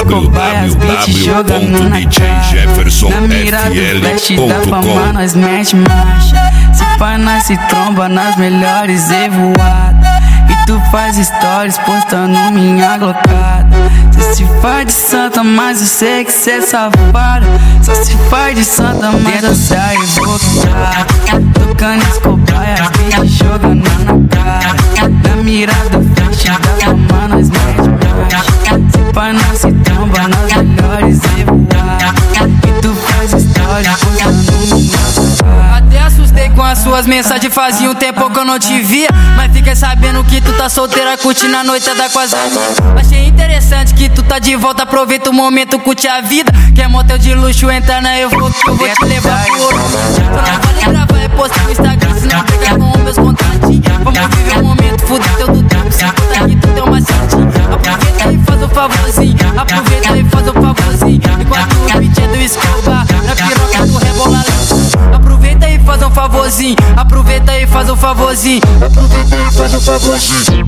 as cobaias, beat jogando na cara. Na mira do flash da fama nós mete marcha. Se pá nós se tromba nas melhores evoadas. E tu faz stories postando minha glocada. Cê se faz de santa, mas eu sei que cê é safada. Só se faz de santa, mas dançar e voltar. Tocando as cobaias, beat jogando na cara. Na mira do flash da fama nós mete marcha. Se pá nós se tromba nas melhores evoadas. E tu faz stories postando minha glocada. Até assustei com as suas mensagens, fazia um tempo que eu não te via. Mas fiquei sabendo que tu tá solteira, curtindo a noitada com as amigas. Achei interessante que tu tá de volta, aproveita o momento, curte a vida. Quer motel de luxo, entra na eu vou te levar pro ouro. Tu não vale gravar e postar no Instagram, senão pega com meus contatinhos. Vamos viver o momento, fuder teu do tempo, se conta que tu tem uma santinha. Aproveita e faz o favorzinho, aproveita e faz o favorzinho. Enquanto o beat é do Escobar, na piroca do rebola. Aproveita e faz um favorzinho, aproveita e faz um favorzinho. Aproveita e faz um favorzinho.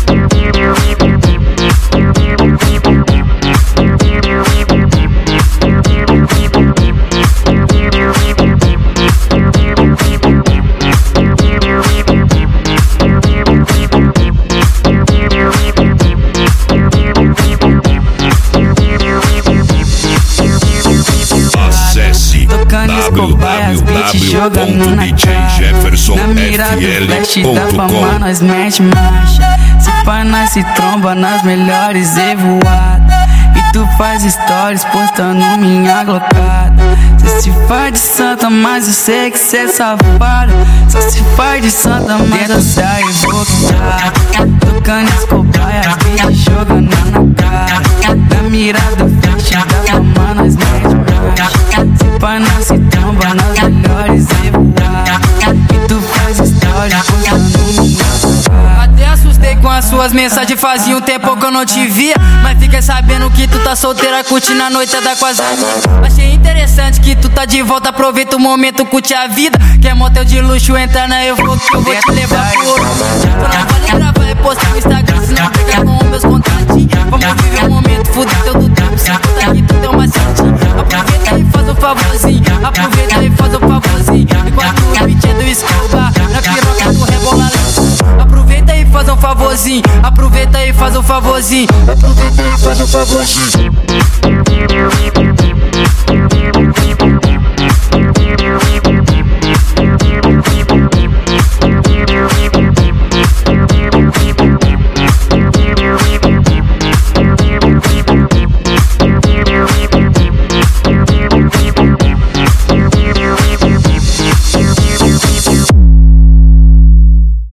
Cobaias, beat jogando na cara. Na mira do flash da fama nós mete marcha. Se pá nós se tromba nas melhores evoadas. E tu faz stories postando minha glocada. Cê se faz de santa, mas eu sei que cê é safada. Só se faz de santa, mas dançar e voltar. Tocando as cobaias, beat jogando na cara. Na mira do flash da fama nós mete marcha. Se pá nós se tromba nas melhores evoadas. E tu faz stories postando minha glocada. Até assustei com as suas mensagens, fazia um tempo que eu não te via. Mas fiquei sabendo que tu tá solteira, curtindo a noitada com as amigas. Achei interessante que tu tá de volta, aproveita o momento, curte a vida. Quer motel de luxo, entra na eu vou te levar pro ouro. Tu não vale gravar e postar no Instagram, senão pega com meus contatinhos. Vamos viver o momento, fuder teu do tempo, se conta que tu tem uma santinha. Aproveita e faz um favorzinho, aproveita e faz um favorzinho. Enquanto o beat é do Escobar, na piroca do rebola. Aproveita e faz um favorzinho, aproveita e faz um favorzinho. Aproveita e faz um favorzinho.